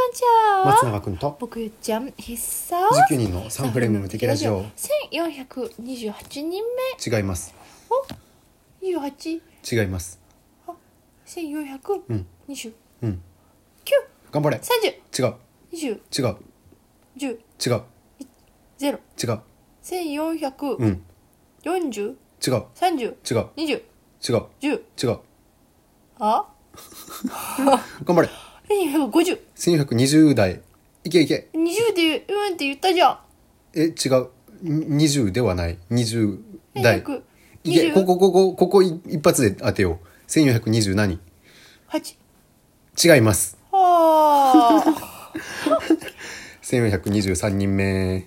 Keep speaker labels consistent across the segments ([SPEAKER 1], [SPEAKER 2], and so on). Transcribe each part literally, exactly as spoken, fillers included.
[SPEAKER 1] んちゃ
[SPEAKER 2] 松永くんと
[SPEAKER 1] 僕ゆっちゃん必殺
[SPEAKER 2] じゅうきゅうにんのサンフレーム無敵ラジオ
[SPEAKER 1] せんよんひゃくにじゅうはちにんめ
[SPEAKER 2] 違います。
[SPEAKER 1] お にじゅうはち?
[SPEAKER 2] 違います。
[SPEAKER 1] あせんよんひゃくにじゅうきゅう、
[SPEAKER 2] うん頑張れ。
[SPEAKER 1] さんじゅう
[SPEAKER 2] 違う
[SPEAKER 1] にじゅう
[SPEAKER 2] 違う
[SPEAKER 1] じゅう
[SPEAKER 2] 違う
[SPEAKER 1] ゼロ
[SPEAKER 2] 違う
[SPEAKER 1] せんよんひゃく
[SPEAKER 2] うん
[SPEAKER 1] よんじゅう
[SPEAKER 2] 違う
[SPEAKER 1] さんじゅう
[SPEAKER 2] 違う
[SPEAKER 1] にじゅう
[SPEAKER 2] 違う
[SPEAKER 1] じゅう
[SPEAKER 2] 違う
[SPEAKER 1] あ
[SPEAKER 2] 頑張れ。
[SPEAKER 1] せんよんひゃくごじゅう
[SPEAKER 2] せんよんひゃくにじゅう代いけいけ。
[SPEAKER 1] にじゅうでうんって言ったじゃん。
[SPEAKER 2] え違うにじゅうではないにじゅう代いけ。
[SPEAKER 1] せんよんひゃくにじゅう
[SPEAKER 2] ここここここ一発で当てよう。せんよんひゃくにじゅう何
[SPEAKER 1] はち
[SPEAKER 2] 違います。
[SPEAKER 1] はあ
[SPEAKER 2] せんよんひゃくにじゅうさんにんめ。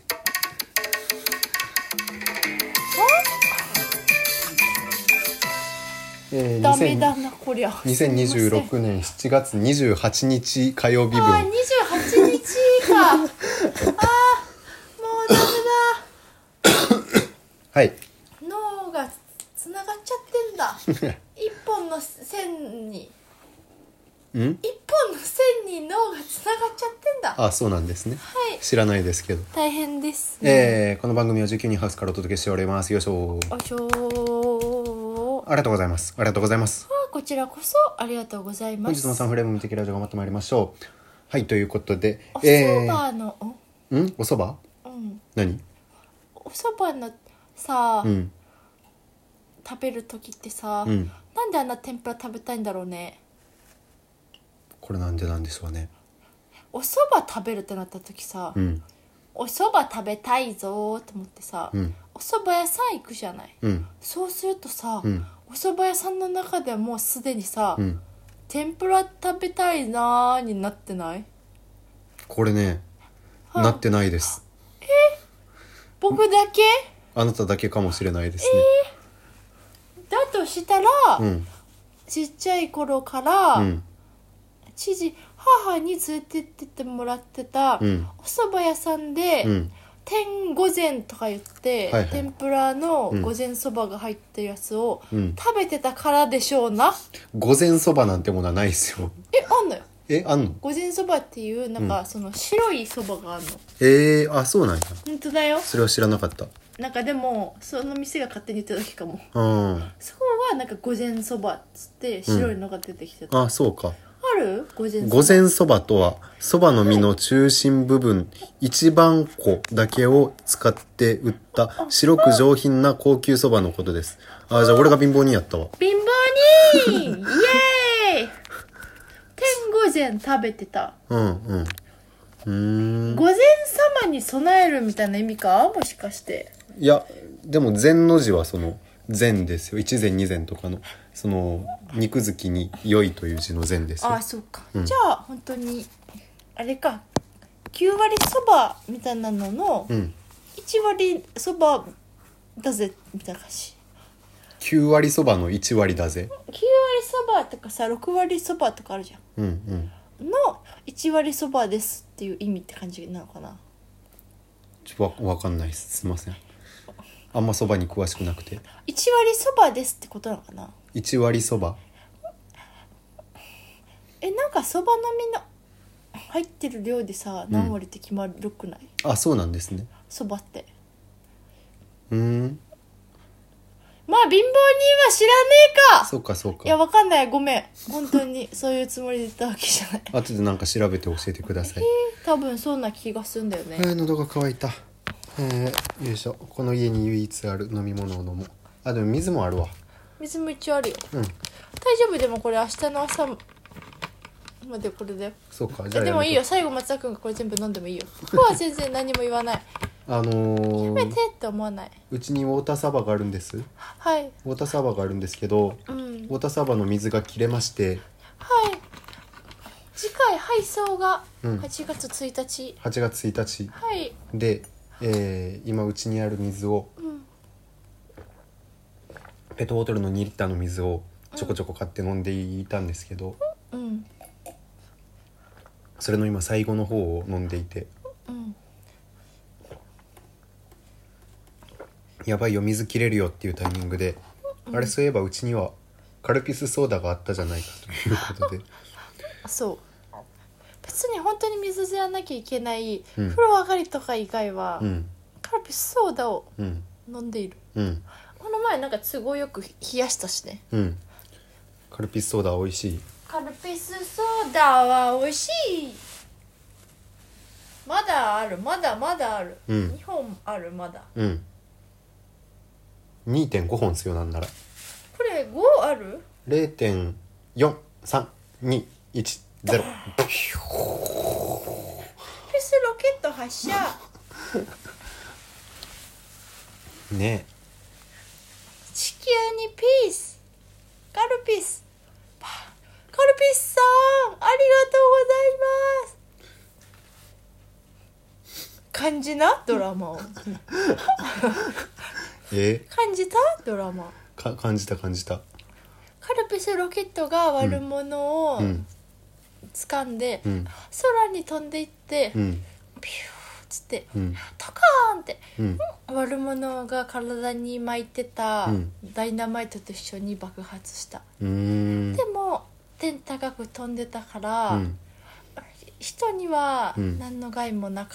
[SPEAKER 2] えー、
[SPEAKER 1] ダメだなこりゃ。
[SPEAKER 2] にせんにじゅうろくねんしちがつにじゅうはちにち火曜日分。
[SPEAKER 1] あーにじゅうはちにちかあーもうダメだ
[SPEAKER 2] はい
[SPEAKER 1] 脳がつながっちゃってんだ一本の線に
[SPEAKER 2] ん
[SPEAKER 1] 一本の線に脳がつながっちゃってんだ。
[SPEAKER 2] あ、そうなんですね、
[SPEAKER 1] はい
[SPEAKER 2] 知らないですけど、
[SPEAKER 1] 大変です、
[SPEAKER 2] えー、この番組はじゅうきゅうにんハウスからお届けしております。よいしょ。
[SPEAKER 1] おしょー
[SPEAKER 2] ありがとうございますありがとうございます
[SPEAKER 1] あこちらこそありがとうございます。
[SPEAKER 2] 本日もサンフレーム無敵ラジオ頑張ってまいりましょう。はいということで
[SPEAKER 1] おそばの、
[SPEAKER 2] えー、んおそば
[SPEAKER 1] うん
[SPEAKER 2] 何
[SPEAKER 1] おそばのさ、
[SPEAKER 2] うん
[SPEAKER 1] 食べる時ってさ、
[SPEAKER 2] うん
[SPEAKER 1] なんであんな天ぷら食べたいんだろうね。
[SPEAKER 2] これなんでなんでしょうね。
[SPEAKER 1] お蕎麦食べるってなった時さ、
[SPEAKER 2] うん
[SPEAKER 1] お蕎麦食べたいぞーと思ってさ、
[SPEAKER 2] うん
[SPEAKER 1] お蕎麦屋さん行くじゃない。
[SPEAKER 2] うん
[SPEAKER 1] そうするとさ、
[SPEAKER 2] うん
[SPEAKER 1] お蕎麦屋さんの中ではもうすでにさ、
[SPEAKER 2] うん
[SPEAKER 1] 天ぷら食べたいなーになってない？
[SPEAKER 2] これね、
[SPEAKER 1] はい
[SPEAKER 2] なってないです。
[SPEAKER 1] 僕だけ？
[SPEAKER 2] あなただけかもしれないです
[SPEAKER 1] だとしたら、
[SPEAKER 2] ね。うん
[SPEAKER 1] ちっちゃい頃から、
[SPEAKER 2] うん
[SPEAKER 1] 父母に連れてってってもらってた、
[SPEAKER 2] うん
[SPEAKER 1] お蕎麦屋さんで、
[SPEAKER 2] うん
[SPEAKER 1] 天御膳とか言って、
[SPEAKER 2] はいはい
[SPEAKER 1] 天ぷらの
[SPEAKER 2] うん
[SPEAKER 1] 御膳そばが入ってるやつを
[SPEAKER 2] うん
[SPEAKER 1] 食べてたからでしょうな。
[SPEAKER 2] 御膳そばなんてものはないですよ。
[SPEAKER 1] えあんのよ
[SPEAKER 2] えあんの？
[SPEAKER 1] 御膳そばっていうなんか、その白いそばがあるの。
[SPEAKER 2] えー、あそうなんや。
[SPEAKER 1] 本当だよ。
[SPEAKER 2] それは知らなかった。
[SPEAKER 1] なんかでもその店が勝手に言ってただけかも。
[SPEAKER 2] うん
[SPEAKER 1] そこはなんか御膳そばっつって白いのが出てきてた、
[SPEAKER 2] あそうか。
[SPEAKER 1] ある御膳そば。
[SPEAKER 2] 御膳そばとはそばの実の中心部分一番粉だけを使って売った白く上品な高級そばのことです。あじゃあ俺が貧乏にやったわ。
[SPEAKER 1] 貧乏にイエーイ天御膳食べてた。
[SPEAKER 2] うんうんうーん
[SPEAKER 1] 御膳様に備えるみたいな意味かもしかして。
[SPEAKER 2] いやでも膳の字はその膳ですよ。一膳二膳とかのその肉付きに良いという字の膳ですよ。
[SPEAKER 1] ああそうか、
[SPEAKER 2] うん
[SPEAKER 1] じゃあ本当にあれかきゅう割そばみたいなのの
[SPEAKER 2] うん
[SPEAKER 1] いち割そばだぜみたいな感じ。
[SPEAKER 2] きゅう割そばのいち割だぜ。
[SPEAKER 1] きゅう割そばとかさろく割そばとかあるじゃ
[SPEAKER 2] うんうん
[SPEAKER 1] んのいち割そばですっていう意味って感じなのかな。
[SPEAKER 2] ちょっとわかんないです。すいません。あんまそばに詳しくなくて。
[SPEAKER 1] いち割そばですってことなのかな。
[SPEAKER 2] いち割そば
[SPEAKER 1] えなんかそばの実の入ってる量でさ何割って決まるくない？
[SPEAKER 2] あそうなんですね。
[SPEAKER 1] そばって
[SPEAKER 2] うーん
[SPEAKER 1] まあ貧乏人は知らねえか。
[SPEAKER 2] そうかそうか。
[SPEAKER 1] いやわかんないごめん本当にそういうつもりで言ったわけじゃない
[SPEAKER 2] 後でなんか調べて教えてください。
[SPEAKER 1] 多分そうな気がするんだよね。
[SPEAKER 2] えー、喉が渇いた。えー、よいしょ。この家に唯一ある飲み物を飲もう。あでも水もあるわ。
[SPEAKER 1] 水も一応あるよ。
[SPEAKER 2] うん
[SPEAKER 1] 大丈夫でもこれ明日の朝までこれだよ。
[SPEAKER 2] そうか。じゃあ
[SPEAKER 1] えでもいいよ
[SPEAKER 2] や
[SPEAKER 1] 最後松田君がこれ全部飲んでもいいよ。ここは全然何も言わない。
[SPEAKER 2] めとあのー、
[SPEAKER 1] やめてって思わない。
[SPEAKER 2] うちにウォーターサーバーがあるんです。
[SPEAKER 1] はい
[SPEAKER 2] ウォーターサーバーがあるんですけど、
[SPEAKER 1] うん
[SPEAKER 2] ウォーターサーバーの水が切れまして、
[SPEAKER 1] はい次回配送が
[SPEAKER 2] うん
[SPEAKER 1] はちがつついたち、
[SPEAKER 2] はちがつついたち
[SPEAKER 1] はい
[SPEAKER 2] で、えー、今うちにある水を
[SPEAKER 1] うん
[SPEAKER 2] ペットボトルのにリッターの水をちょこちょこ買って飲んでいたんですけど、
[SPEAKER 1] うん
[SPEAKER 2] それの今最後の方を飲んでいて、
[SPEAKER 1] うん
[SPEAKER 2] やばいよ水切れるよっていうタイミングで、うん、あれそういえばうちにはカルピスソーダがあったじゃないかということで
[SPEAKER 1] そう普通に本当に水でやらなきゃいけない、
[SPEAKER 2] うん
[SPEAKER 1] 風呂上がりとか以外は、
[SPEAKER 2] うん、
[SPEAKER 1] カルピスソーダを
[SPEAKER 2] うん
[SPEAKER 1] 飲んでいる、
[SPEAKER 2] うん、
[SPEAKER 1] この前なんか都合よく冷やしたしね。
[SPEAKER 2] うん。カルピスソーダ美味しい。
[SPEAKER 1] カルピスソーダは美味しい。まだあるまだまだある、
[SPEAKER 2] うん、
[SPEAKER 1] にほんあるまだ。
[SPEAKER 2] うん。にてんご 本ですよ、なんなら。
[SPEAKER 1] これごある？
[SPEAKER 2] れいてんよんさんにいちゼロ
[SPEAKER 1] ピスロケット発射
[SPEAKER 2] ねえ。
[SPEAKER 1] 地球にピース。カルピスカルピスさんありがとうございます感じなドラマを
[SPEAKER 2] え
[SPEAKER 1] 感じたドラマ
[SPEAKER 2] か感じた感じた。
[SPEAKER 1] カルピスロケットが悪者を掴んで、
[SPEAKER 2] うん、
[SPEAKER 1] 空に飛んでいって、
[SPEAKER 2] うん、
[SPEAKER 1] ピューッつって、
[SPEAKER 2] うん、
[SPEAKER 1] トカーンって、
[SPEAKER 2] うん、
[SPEAKER 1] 悪者が体に巻いてた
[SPEAKER 2] うん
[SPEAKER 1] ダイナマイトと一緒に爆発した、
[SPEAKER 2] うーん、
[SPEAKER 1] でも天高く飛んでたから、
[SPEAKER 2] うん、
[SPEAKER 1] 人には
[SPEAKER 2] うん
[SPEAKER 1] 何の害もなかった、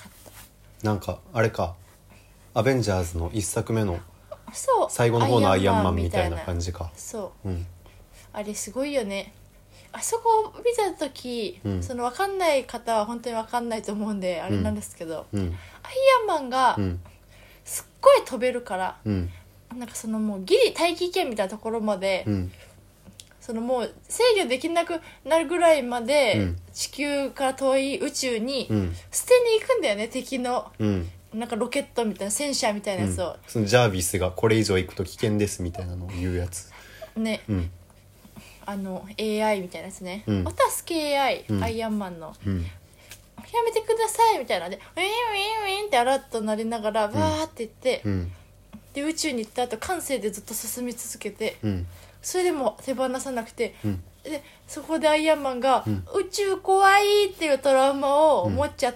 [SPEAKER 2] なんかあれか、アベンジャーズの一作目の
[SPEAKER 1] そう
[SPEAKER 2] 最後の方のアイアンマンみたいな感じか。
[SPEAKER 1] そう、
[SPEAKER 2] うん、あ
[SPEAKER 1] あれすごいよね。あそこを見た時、うん、その分かんない方は本当に分かんないと思うんであれなんですけど、
[SPEAKER 2] うん、
[SPEAKER 1] アイアンマンがすっごい飛べるから、うん、なんかそのもうギリ大気圏みたいなところまで、うん、そのもう制御できなくなるぐらいまで、うん、地球から遠い宇宙に捨てに行くんだよね、敵の、うん、なんかロケットみたいな戦車みたいなやつを、うん、
[SPEAKER 2] そのジャービスがこれ以上行くと危険ですみたいなのを言うやつ
[SPEAKER 1] ね、うん、あの エーアイ みたいなやつね、うん、お助け エーアイ、うん、アイアンマンの、うん、やめてくださいみたいなでウィンウィンウィンってアラッとなりながらバーっていって、うん、で宇宙に行った後感性でずっと進み続けて、うん、それでも手放さなくて、うん、でそこでアイアンマンが、うん、宇宙怖いっていうトラウマを持っちゃって、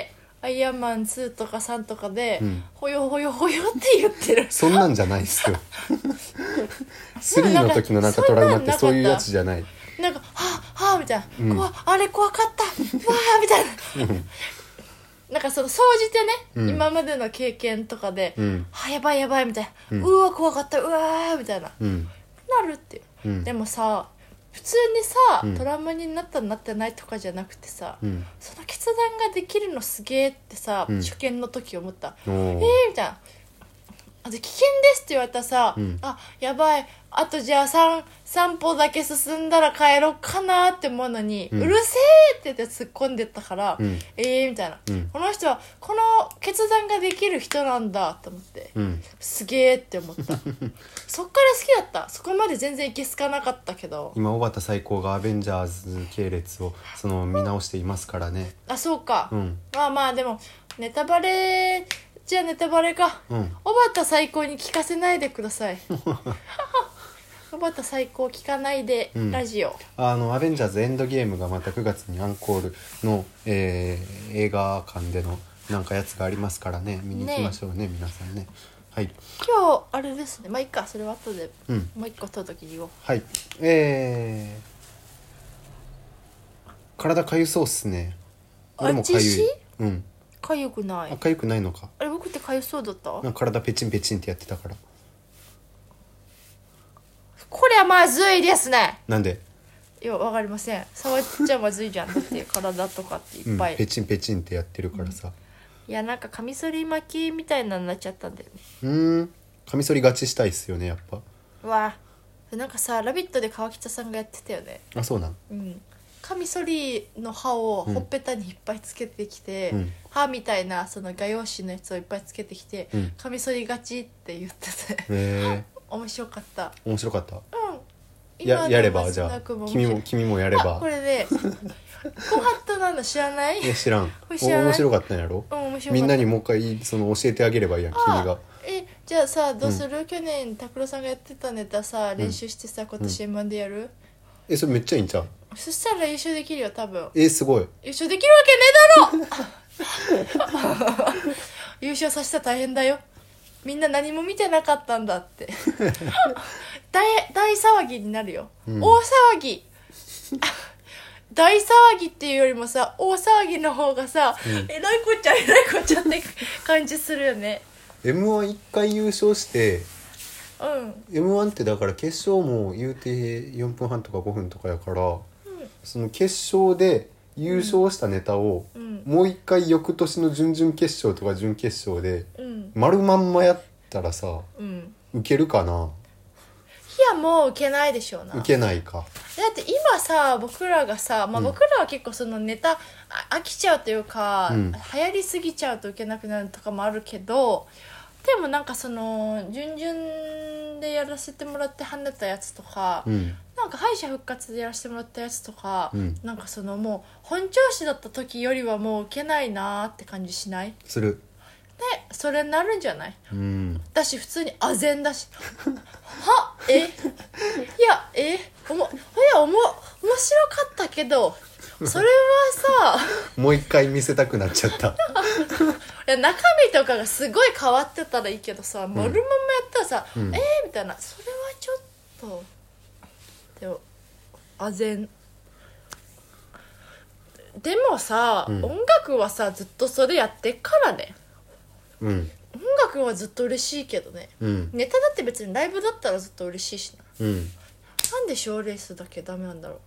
[SPEAKER 1] うん、アイアンマンツーとかスリーとかで、うん、ほよほよほよって言ってる。
[SPEAKER 2] そんなんじゃないっすよスリーの時のなんかトラウマってそういうやつじゃない。
[SPEAKER 1] なんかはぁはぁみたいな、うん、怖あれ怖かったうわーみたいななんかその総じてね、うん、今までの経験とかで、うん、はやばいやばいみたいな、うん、うわ怖かったうわーみたいな、うん、なるっていう、うん、でもさ普通にさ、うん、トラウマになったなってないとかじゃなくてさ、うん、その決断ができるのすげーってさ、うん、初見の時思った。えーみたいな、あで危険ですって言われたらさ、うん、あやばいあとじゃあ 3, 3歩だけ進んだら帰ろうかなって思うのに、うん、うるせーって言って突っ込んでったから、うん、えーみたいな、うん、この人はこの決断ができる人なんだと思って、うん、すげーって思ったそっから好きだった。そこまで全然いけすかなかったけど、
[SPEAKER 2] 今小畑最高がアベンジャーズ系列をその見直していますからね、
[SPEAKER 1] うん、あそうか、うん、まあまあでもネタバレじゃあネタバレか、うん、小畑最高に聞かせないでください小畑最高聞かないで、うん、ラジオ
[SPEAKER 2] あのアベンジャーズエンドゲームがまたくがつにアンコールの、えー、映画館でのなんかやつがありますからね、見に行きましょう ね, ね皆さんね。はい、
[SPEAKER 1] 今日あれですね、まあいいかそれは後で、うん、もう一個撮るときに言おう。
[SPEAKER 2] はい、えー、体かゆそうっすね。俺もかゆい。うん、
[SPEAKER 1] かゆくない。
[SPEAKER 2] あかゆくないのか。
[SPEAKER 1] あれ僕ってかゆそうだった。
[SPEAKER 2] なんか体ペチンペチンってやってたから。
[SPEAKER 1] これはまずいですね。
[SPEAKER 2] なんで。
[SPEAKER 1] いやわかりません、触っちゃまずいじゃんだって体とかっていっぱい、
[SPEAKER 2] うん、ペチンペチンってやってるからさ、
[SPEAKER 1] うん、いやなんかカミソリ巻きみたいなのになっちゃったんだよね。
[SPEAKER 2] うーん、カミソリがちしたいっすよねやっぱ。
[SPEAKER 1] うわなんかさラビットで川北さんがやってたよね。
[SPEAKER 2] あそうなん。
[SPEAKER 1] うん、カミソリの刃をほっぺたにいっぱいつけてきて、うん、歯みたいなその画用紙のやつをいっぱいつけてきて、うん、カミソリがちって言っててへ面白かった。
[SPEAKER 2] 面白かった。
[SPEAKER 1] うん
[SPEAKER 2] や, やればじゃあ君も君もやれば。
[SPEAKER 1] これで、ね、コハットなの知らない？
[SPEAKER 2] いや知らん。知らない。面白かったんやろ？うん、面白かった。みんなにもう一回その教えてあげればいいやん、君が。
[SPEAKER 1] えじゃあさどうする、うん、去年拓郎さんがやってたネタさ練習してさ、うん、今年 エムワン でやる？
[SPEAKER 2] えそれめっちゃいいんちゃう？
[SPEAKER 1] そしたら優勝できるよ多分。
[SPEAKER 2] えすごい。
[SPEAKER 1] 優勝できるわけねえだろ優勝させたら大変だよ。みんな何も見てなかったんだって大, 大騒ぎになるよ、うん、大騒ぎ大騒ぎっていうよりもさ大騒ぎの方がさ、うん、えらいこっちゃえらいこっちゃって感じするよね。
[SPEAKER 2] エムワン 一回優勝して
[SPEAKER 1] うん、
[SPEAKER 2] エムワン ってだから決勝も言うてよんぷんはんとかごふんとかやから、うん、その決勝で優勝したネタを、うん、もう一回翌年の準々決勝とか準決勝で、うん、丸まんまやったらさ、うん、受けるかな。
[SPEAKER 1] いやもう受けないでしょうな。
[SPEAKER 2] 受けないか。
[SPEAKER 1] だって今さ僕らがさ、まあ、僕らは結構そのネタ、うん、飽きちゃうというか、うん、流行りすぎちゃうと受けなくなるとかもあるけど、でもなんかその準々でやらせてもらって跳ねたやつとか、うん、なんか敗者復活でやらせてもらったやつとか、うん、なんかそのもう本調子だった時よりはもう受けないなーって感じしない？
[SPEAKER 2] する。
[SPEAKER 1] でそれになるんじゃない？うん、私普通にあぜんだしはえいやえおもいやおも面白かったけどそれはさ
[SPEAKER 2] もう一回見せたくなっちゃったい
[SPEAKER 1] や中身とかがすごい変わってたらいいけどさ、うん、丸まんまやったらさ、うん、えーみたいな、それはちょっとでもあぜんでもさ、うん、音楽はさずっとそれやってっからね。うん、音楽はずっと嬉しいけどね、うん、ネタだって別にライブだったらずっと嬉しいしな、うん、なんで賞レースだけダメなんだろう。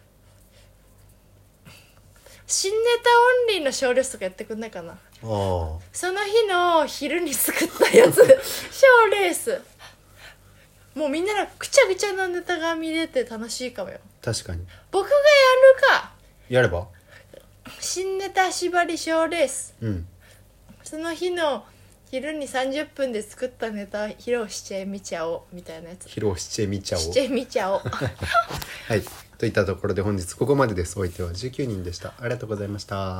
[SPEAKER 1] 新ネタオンリーの賞レースとかやってくんないかな。あその日の昼に作ったやつ賞レースもうみんなのくちゃくちゃなネタが見れて楽しいかもよ。
[SPEAKER 2] 確かに
[SPEAKER 1] 僕がやるか。
[SPEAKER 2] やれば
[SPEAKER 1] 新ネタ縛り賞レース、うん、その日の昼にさんじゅっぷんで作ったネタ披露しちゃみちゃおみたいなやつ。
[SPEAKER 2] 披露しちゃみちゃお
[SPEAKER 1] しちゃみちゃお
[SPEAKER 2] はいといったところで本日ここまでです。お相手はじゅうきゅうにんでした。ありがとうございました。